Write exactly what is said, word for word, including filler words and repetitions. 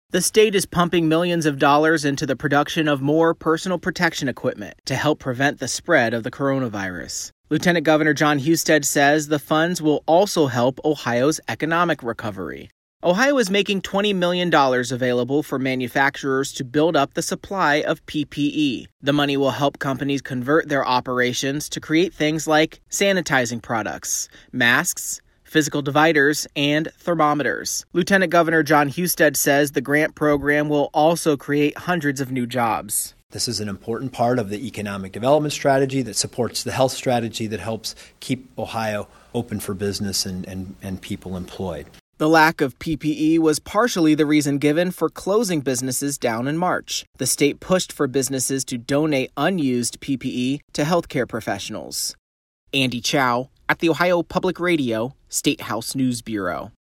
The state is pumping millions of dollars into the production of more personal protection equipment to help prevent the spread of the coronavirus. Lieutenant Governor Jon Husted says the funds will also help Ohio's economic recovery. Ohio is making twenty million dollars available for manufacturers to build up the supply of P P E. The money will help companies convert their operations to create things like sanitizing products, masks, physical dividers, and thermometers. Lieutenant Governor Jon Husted says the grant program will also create hundreds of new jobs. This is an important part of the economic development strategy that supports the health strategy that helps keep Ohio open for business and, and, and people employed. The lack of P P E was partially the reason given for closing businesses down in March. The state pushed for businesses to donate unused P P E to healthcare professionals. Andy Chow at the Ohio Public Radio State House News Bureau.